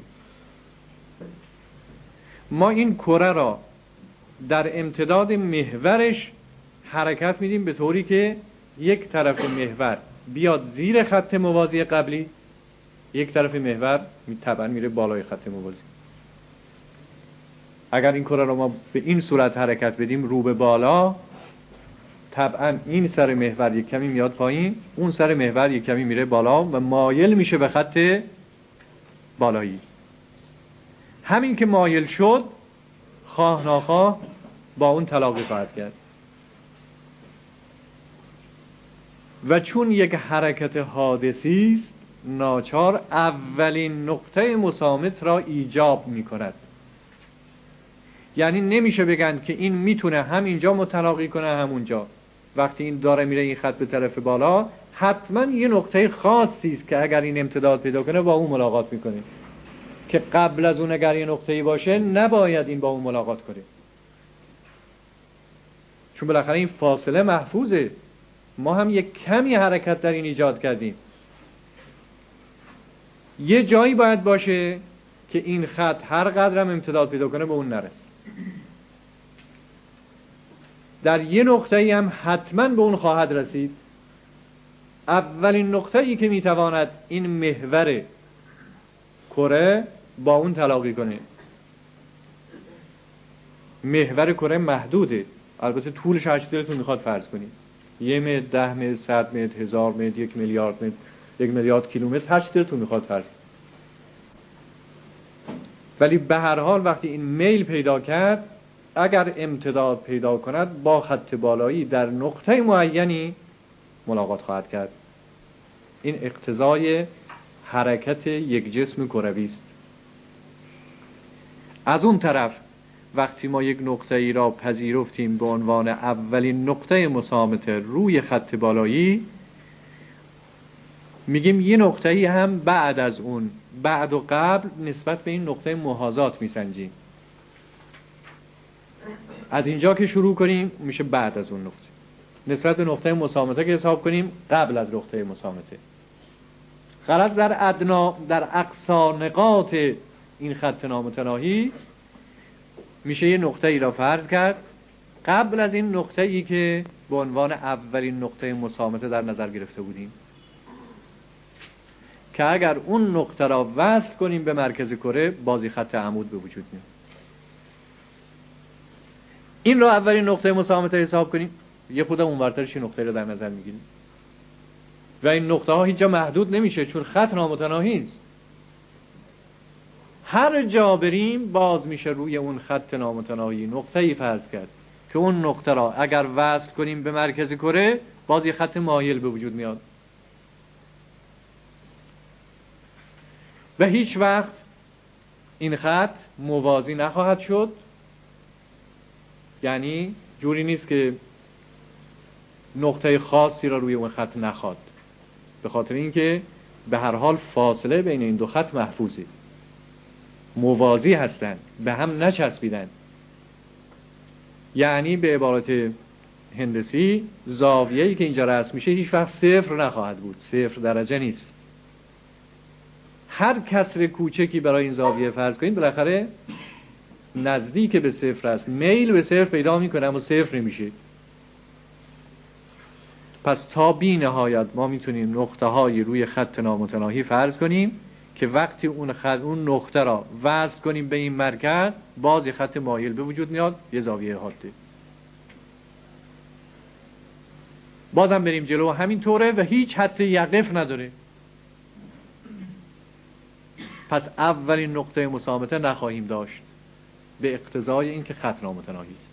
ما این کره را در امتداد محورش حرکت میدیم به طوری که یک طرف محور بیاد زیر خط موازی قبلی، یک طرف محور طبعا میره بالای خط موازی. اگر این کره را ما به این صورت حرکت بدیم رو به بالا، طبعا این سر محور یک کمی میاد پایین، اون سر محور یک کمی میره بالا و مایل میشه به خط بالایی. همین که مایل شد خواه ناخواه با اون تلاقی خواهد کرد و چون یک حرکت حادثی است ناچار اولین نقطه مسامت را ایجاب میکند. یعنی نمیشه بگن که این میتونه هم اینجا متلاقی کنه همونجا. وقتی این داره میره این خط به طرف بالا حتما یه نقطه خاصی است که اگر این امتداد پیدا کنه با اون ملاقات میکنه، که قبل از اون اگر یه نقطه‌ای باشه نباید این با اون ملاقات کنه، چون بالاخره این فاصله محفوظه. ما هم یک کمی حرکت در این ایجاد کردیم. یه جایی باید باشه که این خط هر قدرم امتداد پیدا کنه به اون نرسه. در یه نقطه‌ای هم حتما به اون خواهد رسید. اولین نقطه‌ای که میتواند این محور کره با اون تلاقی کنه. محور کره محدوده، البته طولش هر چی دلتون میخواد فرض کنید، 1 متر، 10 متر، 100 متر، 1000 متر، 1 میلیارد متر، 1 میلیارد کیلومتر، هر چی دلتون میخواد فرض کنید. ولی به هر حال وقتی این میل پیدا کرد، اگر امتداد پیدا کند با خط بالایی در نقطه معینی ملاقات خواهد کرد. این اقتضای حرکت یک جسم کروی است. از اون طرف وقتی ما یک نقطه ای را پذیرفتیم به عنوان اولین نقطه مسامته روی خط بالایی، میگیم یه نقطه ای هم بعد از اون، بعد و قبل نسبت به این نقطه محاذات میسنجیم. از اینجا که شروع کنیم میشه بعد از اون نقطه. نسبت به نقطه مسامته که حساب کنیم قبل از نقطه مسامته. غرض در ادنا، در اقصا نقاط این خط نامتناهی میشه یه نقطه ای را فرض کرد قبل از این نقطه ای که به عنوان اولین نقطه مسامته در نظر گرفته بودیم، که اگر اون نقطه را وصل کنیم به مرکز کره بازی خط عمود به وجود میاد. این را اولین نقطه مسامته حساب کنیم، یه خود اونورترش نقطه را در نظر میگیریم و این نقطه ها هیچ جا محدود نمیشه چون خط نامتناهی است. هر جا بریم باز میشه روی اون خط نامتناهی نقطه ای فرض کرد که اون نقطه را اگر وصل کنیم به مرکز کره باز یه خط مایل به وجود میاد و هیچ وقت این خط موازی نخواهد شد. یعنی جوری نیست که نقطه خاصی را روی اون خط نخواد، به خاطر اینکه به هر حال فاصله بین این دو خط محفوظه. موازی هستند، به هم نچسبیدند. یعنی به عبارت هندسی زاویه‌ای که اینجا رسم میشه هیچ وقت صفر نخواهد بود، صفر درجه نیست. هر کسر کوچکی برای این زاویه فرض کنید بالاخره نزدیک به صفر است، میل به صفر پیدا میکنه اما صفر نمیشه. پس تا بی نهایت ما میتونیم نقطه های روی خط نامتناهی فرض کنیم که وقتی اون نقطه را وصل کنیم به این مرکز باز یه خط مایل به وجود میاد، یه زاویه حاده. بازم بریم جلو همین طوره و هیچ حد یقف نداره. پس اولین نقطه مسامته نخواهیم داشت به اقتضای این که خط نامتناهی است.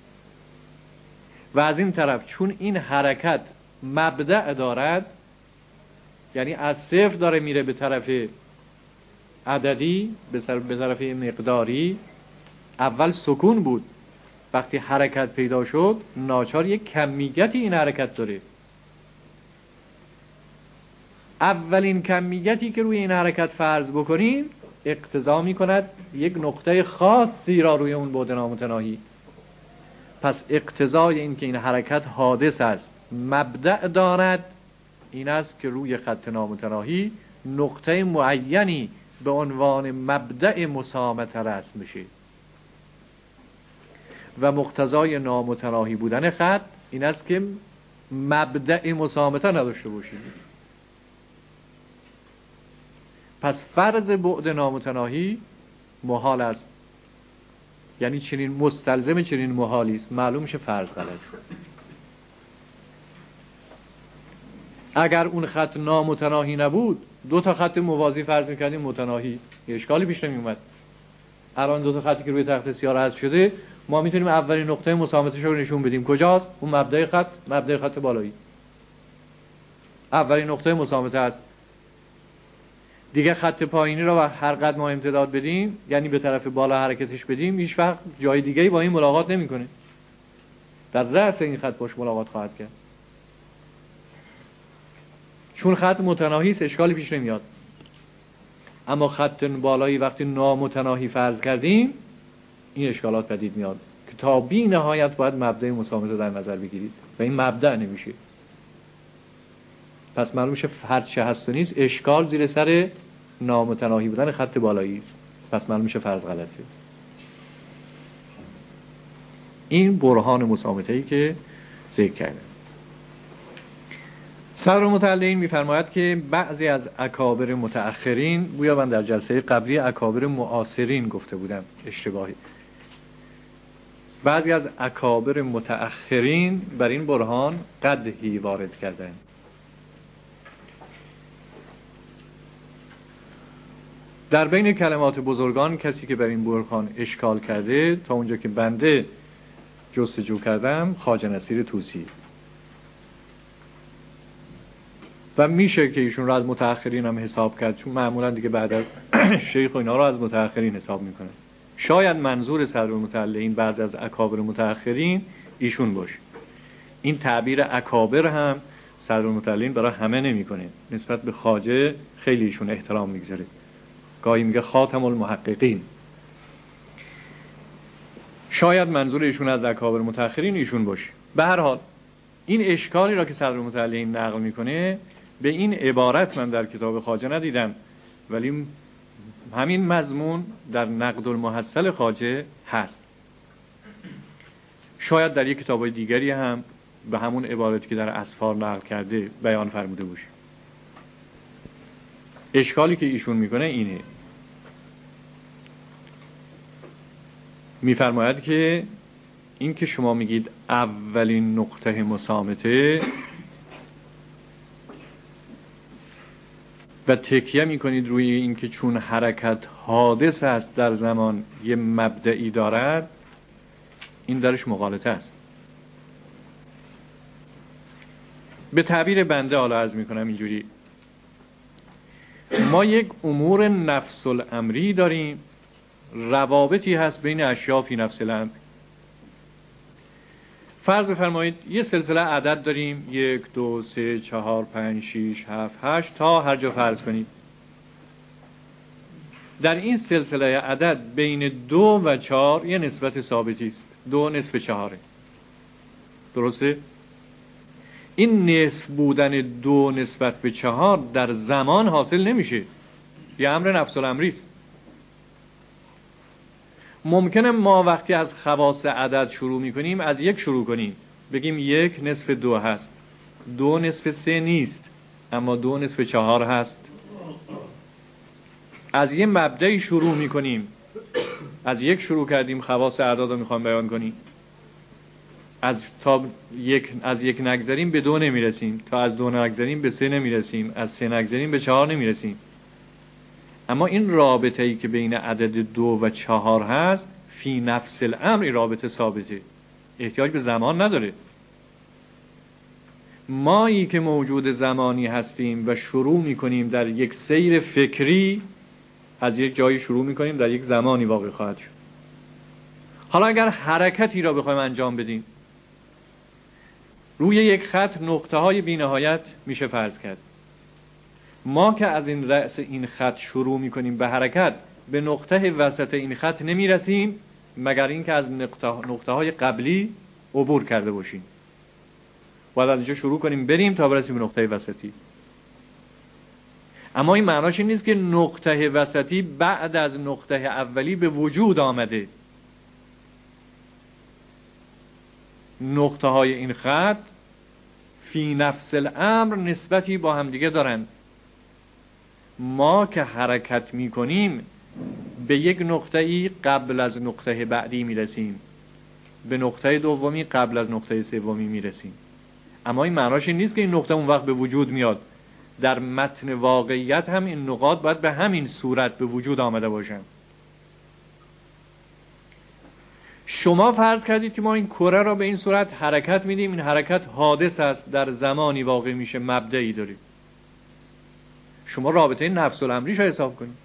و از این طرف چون این حرکت مبدأ دارد، یعنی از صفر داره میره به طرف عددی، به طرف مقداری، اول سکون بود، وقتی حرکت پیدا شد ناچار یک کمیتی این حرکت داره. اولین کمیتی که روی این حرکت فرض بکنیم اقتضا میکند یک نقطه خاصی را روی اون بعد نامتناهی. پس اقتضای این که این حرکت حادث است، مبدأ دارد، این است که روی خط نامتناهی نقطه معینی به عنوان مبدأ مسامته رسم میشه. و مقتضای نامتناهی بودن خط این است که مبدأ مسامته نداشته باشید. پس فرض بعد نامتناهی محال است، یعنی چنین مستلزم چنین محالی است، معلوم میشه فرض غلط شد. اگر اون خط نامتناهی نبود دو تا خط موازی فرض میکردیم متناهی، اشکالی پیش نمی اومد. الان دو تا خطی که روی تخت سیاه حذف شده ما میتونیم اولین نقطه مسامتش رو نشون بدیم. کجاست؟ اون مبدأ خط بالایی اولین نقطه مسامته است. دیگه خط پایینی رو هر قدر ما امتداد بدیم، یعنی به طرف بالا حرکتش بدیم، هیچ وقت جای دیگه‌ای با این ملاقات نمی‌کنه. در رأس این خط باش ملاقات خواهد کرد. چون خط متناهی است اشکالی پیش نمیاد. اما خط بالایی وقتی نامتناهی فرض کردیم این اشکالات پدید میاد که تا بی نهایت باید مبدأ مسامته در نظر بگیرید و این مبدأ نمیشه. پس معلوم میشه هر چه هست و نیست اشکال زیر سر نامتناهی بودن خط بالایی است. پس معلوم میشه فرض غلطه. این برهان مسامته‌ای که ذکر کردم. صدر متعلین میفرماید که بعضی از اکابر متأخرین، گویا من در جلسه قبلی اکابر معاصرین گفته بودم، اشتباهی، بعضی از اکابر متأخرین بر این برهان قدحی وارد کردند. در بین کلمات بزرگان کسی که بر این برهان اشکال کرده تا اونجا که بنده جستجو کردم خواجه نصیر طوسی، و میشه که ایشون را از متأخرین هم حساب کرد، چون معمولا دیگه بعد از شیخ و اینا را از متأخرین حساب میکنه. شاید منظور صدر المتعلین بعضی از اکابر متأخرین ایشون باشه. این تعبیر اکابر هم صدر المتعلین برای همه نمیکنه، نسبت به خواجه خیلی ایشون احترام میگذاره، گاهی میگه خاتم المحققین. شاید منظور ایشون از اکابر متأخرین ایشون باشه. به هر حال این اشکالی را که صدر المتعلین نقل میکنه به این عبارت من در کتاب خواجه ندیدم، ولی همین مضمون در نقد المحصل خواجه هست. شاید در یک کتاب‌های دیگری هم به همون عبارتی که در اسفار نقل کرده بیان فرموده باشه. اشکالی که ایشون میکنه اینه، میفرماید که این که شما میگید اولین نقطه مسامته و تکیه میکنید روی این که چون حرکت حادث است در زمان یه مبدئی دارد، این درش مغالطه است. به تعبیر بنده حالا عرض میکنم اینجوری، ما یک امور نفس الامری داریم، روابطی هست بین اشیاء فی نفس الامر. فرض بفرمایید یه سلسله عدد داریم، 1 2 3 4 5 6 7 8 تا هر جا فرض کنید. در این سلسله عدد بین 2 و 4 یه نسبت ثابتی است. 2 نصف 4. درسته؟ این نصف بودن 2 نسبت به 4 در زمان حاصل نمیشه. یه امر نفس الامری است. ممکنه ما وقتی از خواص عدد شروع میکنیم از 1 شروع کنیم، بگیم 1 نصف 2 هست، 2 نصف 3 نیست، اما 2 نصف 4 هست. از یه مبدأی شروع میکنیم، از 1 شروع کردیم، خواص اعداد رو میخوام بیان کنیم، از 1 نگذریم به 2 نمیرسیم، تا از 2 نگذریم به 3 نمیرسیم، از 3 نگذریم به 4 نمیرسیم. اما این رابطه‌ای که بین عدد 2 و 4 هست فی نفس الامر این رابطه ثابته، احتیاج به زمان نداره. مایی که موجود زمانی هستیم و شروع میکنیم در یک سیر فکری، از یک جایی شروع میکنیم، در یک زمانی واقع خواهد شد. حالا اگر حرکتی را بخوایم انجام بدیم، روی یک خط نقطه های بی نهایت میشه فرض کرد. ما که از این رأس این خط شروع میکنیم به حرکت، به نقطه وسط این خط نمیرسیم مگر اینکه از نقطه های قبلی عبور کرده باشیم. باید از اینجا شروع کنیم بریم تا برسیم به نقطه وسطی. اما این معناش این نیست که نقطه وسطی بعد از نقطه اولی به وجود آمده. نقطه های این خط فی نفس الامر نسبتی با هم دیگه دارند. ما که حرکت می کنیم به یک نقطه‌ای قبل از نقطه بعدی می رسیم، به نقطه دومی قبل از نقطه سومی می رسیم. اما این معناش این نیست که این نقطه اون وقت به وجود میاد. در متن واقعیت هم این نقاط باید به همین صورت به وجود آمده باشن. شما فرض کردید که ما این کره را به این صورت حرکت میدیم، این حرکت حادث است، در زمانی واقع میشه، مبدئی دارید. شما رابطه نفس الامریش رو حساب کنید.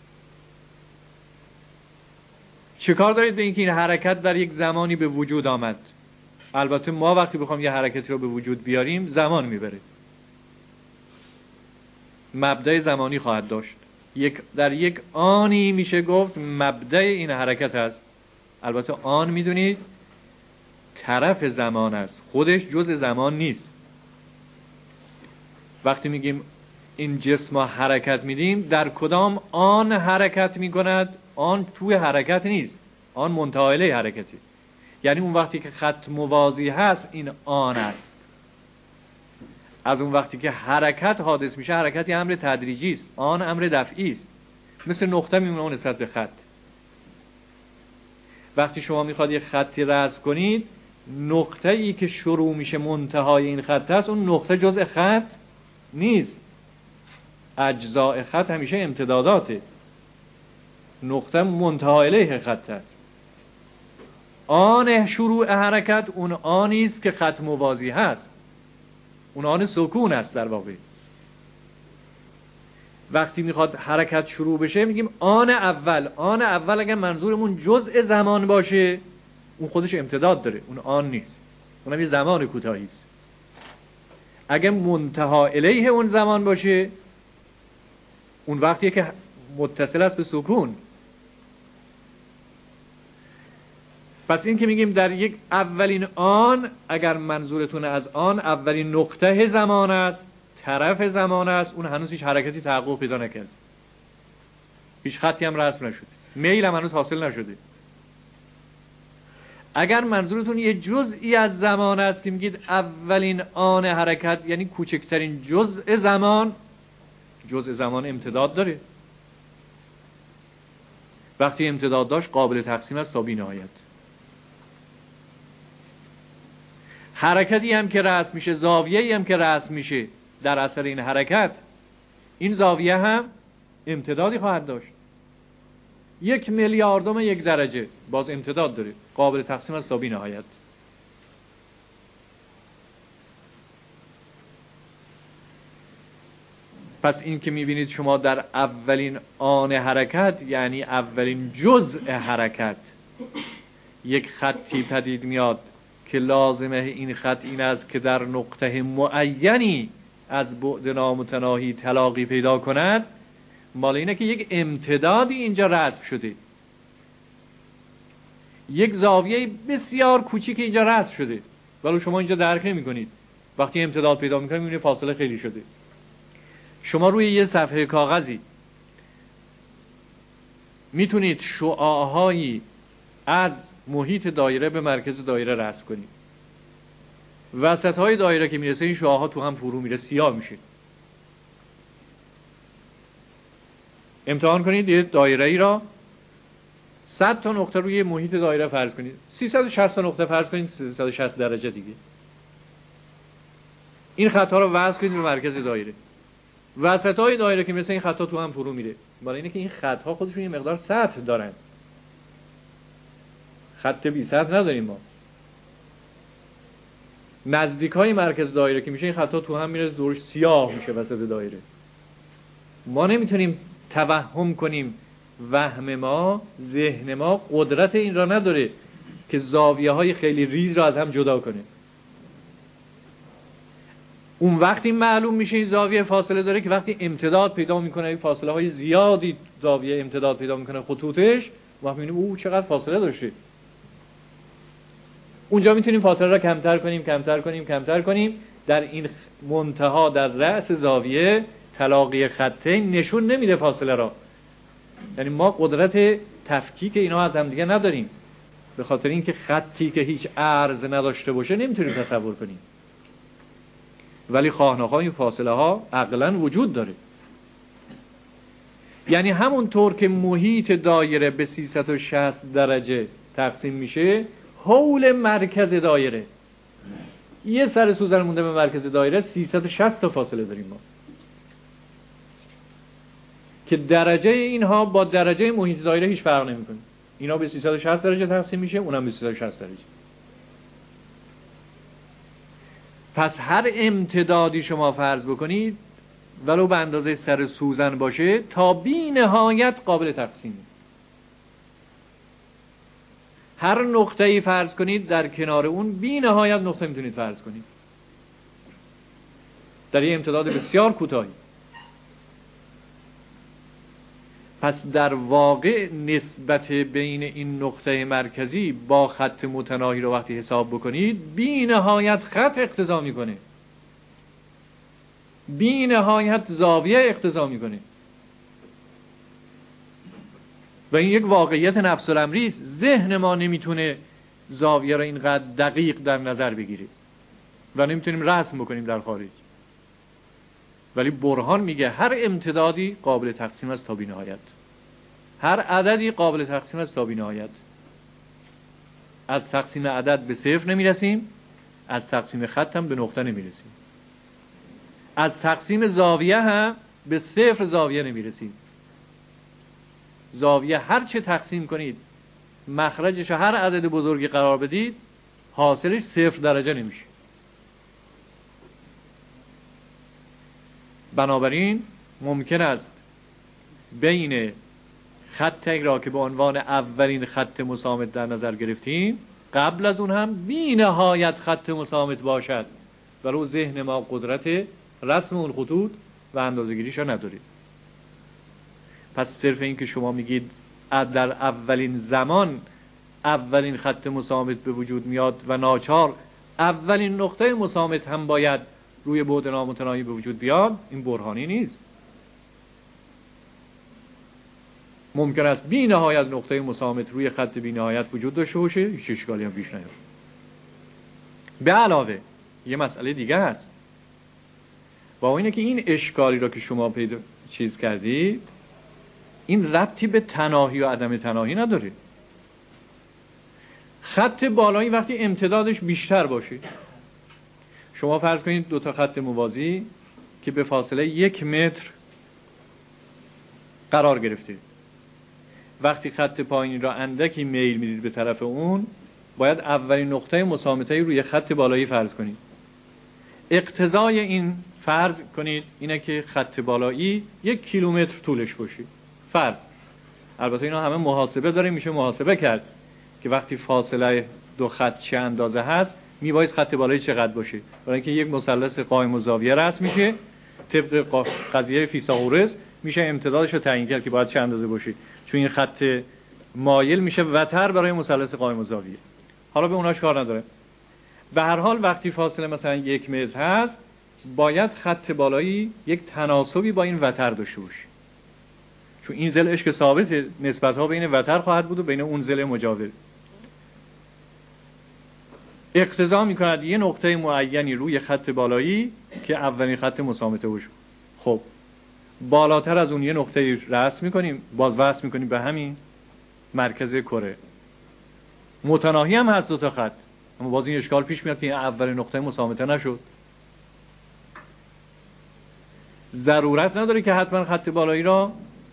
چه کار دارید به اینکه این حرکت در یک زمانی به وجود آمد؟ البته ما وقتی بخوام یه حرکتی رو به وجود بیاریم زمان میبره، مبدأ زمانی خواهد داشت. در یک آنی میشه گفت مبدأ این حرکت هست. البته آن میدونید طرف زمان است، خودش جزء زمان نیست. وقتی میگیم این جسم حرکت میدیم، در کدام آن حرکت میکند؟ آن توی حرکت نیست، آن منتهی حرکتی. یعنی اون وقتی که خط موازی هست این آن است. از اون وقتی که حرکت حادث میشه، حرکتی امر تدریجی است، آن امر دفعی است. مثل نقطه میمونه نسبت به خط. وقتی شما میخواد یک خطی رسم کنید، نقطه ای که شروع میشه منتهای این خط هست، اون نقطه جزء خط نیست. اجزاء خط همیشه امتداداته. نقطه منتهای الیه خط هست. آن شروع حرکت اون آنی است که خط موازی هست، اون آن سکون است در واقع. وقتی میخواد حرکت شروع بشه میگیم آن اول. آن اول اگر منظورمون جزء زمان باشه اون خودش امتداد داره، اون آن نیست، اونم یه زمان کوتاهی است. اگر منتها الیه اون زمان باشه اون وقتیه که متصل است به سکون. پس این که میگیم در یک اولین آن، اگر منظورتون از آن اولین نقطه زمان است، طرف زمان است، اون هنوز هیچ حرکتی تحقق پیدا نکرد، هیچ خطی هم رسم نشده، میل هم هنوز حاصل نشده. اگر منظورتون یه جزئی از زمان است که میگید اولین آن حرکت، یعنی کوچکترین جزء زمان، جزء زمان امتداد داره. وقتی امتداد داشت قابل تقسیم است تا بی نهایت. حرکتی هم که رسم میشه، زاویه‌ای هم که رسم میشه در اثر این حرکت، این زاویه هم امتدادی خواهد داشت. 1 میلیاردم یک درجه باز امتداد داره، قابل تقسیم است تا بی نهایت. پس این که میبینید شما در اولین آن حرکت، یعنی اولین جزء حرکت، یک خطی پدید میاد که لازمه این خط این است که در نقطه معینی از بعد نامتناهی تلاقی پیدا کند. مال اینه که یک امتدادی اینجا رسم شده، یک زاویه بسیار کوچیک اینجا رسم شده، ولی شما اینجا درک نمی‌کنید. وقتی امتداد پیدا می‌کنید می‌بینید فاصله خیلی شده. شما روی یه صفحه کاغذی میتونید شعاع‌هایی از محیط دایره به مرکز دایره رسم کنید. وسط‌های دایره که میرسه این شعاع‌ها تو هم فرو میره، سیاه میشه. امتحان کنید یه دایره‌ای را 100 تا نقطه روی محیط دایره فرض کنید. 360 تا نقطه فرض کنید، 360 درجه دیگه. این خطا رو وصل کنید به مرکز دایره. وسط‌های دایره که مثل این خطا تو هم فرو میره. برای اینه که این خط‌ها خودشون یه مقدار سطح دارن. خط بی سطح نداریم ما. نزدیکای مرکز دایره که میشه این خطا تو هم میره، دورش سیاه میشه وسط دایره. ما نمیتونیم توهم کنیم، وهم ما، ذهن ما قدرت این را نداره که زاویه‌های خیلی ریز را از هم جدا کنه. اون وقتی معلوم میشه این زاویه فاصله داره که وقتی امتداد پیدا میکنه، این فاصله های زیادی زاویه امتداد پیدا میکنه خطوطش، وقتی میبینیم او چقدر فاصله داشته. اونجا میتونیم فاصله را کمتر کنیم. در این منتها در رأس زاویه تلاقی خطین نشون نمیده فاصله را. یعنی ما قدرت تفکیک اینا از هم دیگه نداریم. به خاطر اینکه خطی که هیچ عرض نداشته باشه نمیتونیم تصور کنیم. ولی خواهناخواه این فاصله ها عقلاً وجود داره. یعنی همونطور که محیط دایره به 360 درجه تقسیم میشه، حول مرکز دایره یه سر سوزن مونده به مرکز دایره 360 تا فاصله داریم ما، که درجه اینها با درجه محیط دایره هیچ فرق نمیکنه. اینا به 360 درجه تقسیم میشه، اونم به 360 درجه. پس هر امتدادی شما فرض بکنید ولو به اندازه سر سوزن باشه تا بی نهایت قابل تقسیمه. هر نقطه‌ای فرض کنید در کنار اون بی نهایت نقطه میتونید فرض کنید در یه امتداد بسیار کوتاهی. پس در واقع نسبت بین این نقطه مرکزی با خط متناهی رو وقتی حساب بکنید بی نهایت خط اقتضا میکنه، بی نهایت زاویه اقتضا میکنه. و این یک واقعیت نفس الامری است. ذهن ما نمیتونه زاویه را اینقدر دقیق در نظر بگیره و نمیتونیم رسم بکنیم در خارج. ولی برهان میگه هر امتدادی قابل تقسیم است تا بی نهایت، هر عددی قابل تقسیم است تا بی نهایت. از تقسیم عدد به صفر نمیرسیم، از تقسیم خط هم به نقطه نمیرسیم، از تقسیم زاویه هم به صفر زاویه نمیرسیم. زاویه هر چه تقسیم کنید مخرجش هر عدد بزرگی قرار بدید حاصلش 0 درجه نمیشه. بنابراین ممکن است بین خطی را که به عنوان اولین خط مسامت در نظر گرفتیم قبل از اون هم بی نهایت خط مسامت باشد، ولو ذهن ما قدرت رسم اون خطوط و اندازه‌گیریش را ندارید. پس صرف این که شما میگید در اولین زمان اولین خط مسامت به وجود میاد و ناچار اولین نقطه مسامت هم باید روی بعد نامتناهی به وجود بیاد، این برهانی نیست. ممکن است بی نهایت نقطه مسامت روی خط بی نهایت وجود داشته باشه، هیچ اشکالی هم پیش نیاد. به علاوه یه مسئله دیگه هست با اینه که این اشکالی را که شما پیدا چیز کردید این ربطی به تناهی و عدم تناهی نداره. خط بالایی وقتی امتدادش بیشتر باشه، شما فرض کنید دو تا خط موازی که به فاصله 1 متر قرار گرفته، وقتی خط پایینی را اندکی میل میدید به طرف اون باید اولین نقطه مسامته‌ای روی خط بالایی فرض کنید. اقتضای این فرض کنید اینه که خط بالایی 1 کیلومتر طولش باشه. فرض، البته اینا همه محاسبه داره، میشه محاسبه کرد که وقتی فاصله دو خط چه اندازه هست میبایست خط بالایی چقدر باشه. برای اینکه یک مثلث قائم الزاویه رسم میشه طبق قضیه فیثاغورس میشه امتدادش رو تعیین کرد که باید چند اندازه باشه، چون این خط مایل میشه وتر برای مثلث قائم الزاویه. حالا به اوناش کار نداره. به هر حال وقتی فاصله مثلا 1 متر هست، باید خط بالایی یک تناسبی با این وتر داشته باشه، چون این ضلعش که ثابت، نسبت‌ها بین وتر خواهد بود و بین اون ضلع مجاور. اقتضا می‌کند یه نقطه معینی روی خط بالایی که اولین خط مسامته باشه. خب بالاتر از اون یه نقطه رسم می‌کنیم، باز وصل می‌کنیم به همین مرکز کره. متناهی هم هست دو تا خط، اما باز این اشکال پیش میاد که اولین نقطه مسامته نشد. ضرورت نداره که حتما خط بالایی را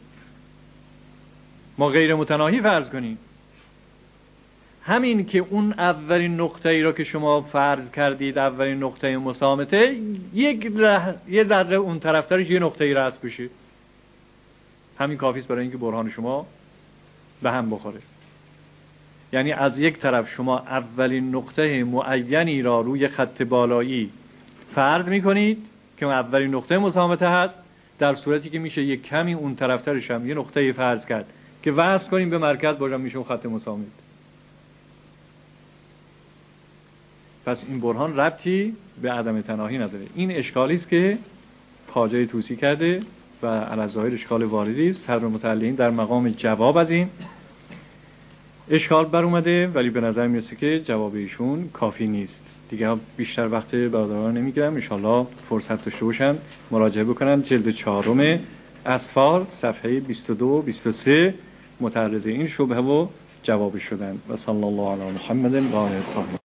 ما غیر متناهی فرض کنیم. همین که اون اولین نقطه ای را که شما فرض کردید اولین نقطه مسامته، یه ذره اون طرفترش یه نقطه ای رسم بشه، همین کافی است برای اینکه برهان شما به هم بخوره. یعنی از یک طرف شما اولین نقطه معینی را روی خط بالایی فرض می‌کنید که اولین نقطه مسامته هست، در صورتی که میشه یک کمی اون طرفترش هم یه نقطه فرض کرد که وصل کنیم به مرکز، باشم میشه اون خط مسامت. پس این برهان ربطی به عدم تناهی نداره. این اشکالی است که خواجه طوسی کرده و علی‌الظاهر اشکال واردی است. صدر متعلقین در مقام جواب از این اشکال بر اومده، ولی به نظر میرسه که جواب ایشون کافی نیست. دیگه بیشتر وقت برادران نمیگیرم، ان شاءالله فرصت داشته باشن مراجعه بکنن. جلد 4 اسفار صفحه 22 23 متعرض این شبهه و جوابش شدن. و صلی الله علی محمد و آله الطاهرین.